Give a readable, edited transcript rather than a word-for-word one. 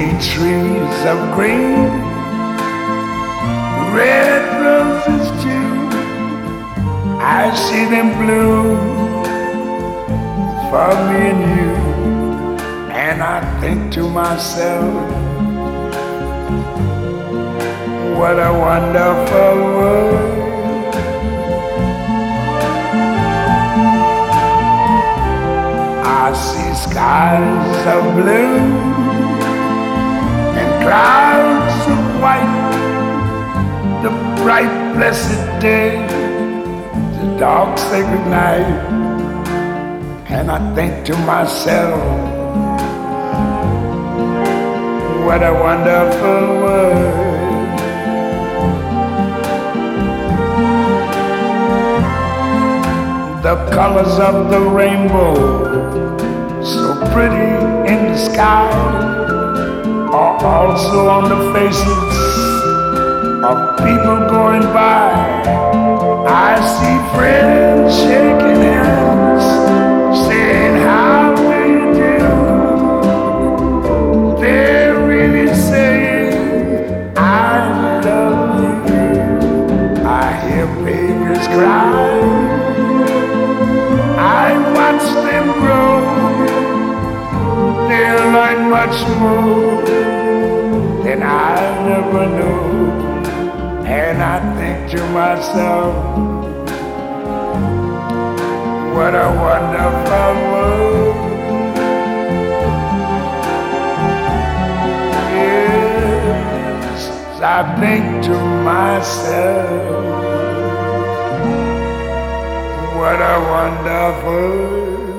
see trees of green, red roses too. I see them bloom for me and you. And I think to myself, what a wonderful world. I see skies of blue and clouds of white, the bright blessed day, the dark sacred night. And I think to myself, what a wonderful world. The colors of the rainbow, so pretty in the sky, are also on the faces of people going by. I see friends shaking hands, saying, how do you do? They're really saying, I love you. I hear babies cry, I watch them grow. They'll learn much more than I never knew. And I think to myself, what a wonderful world. Yes, I think to myself, what a wonderful world.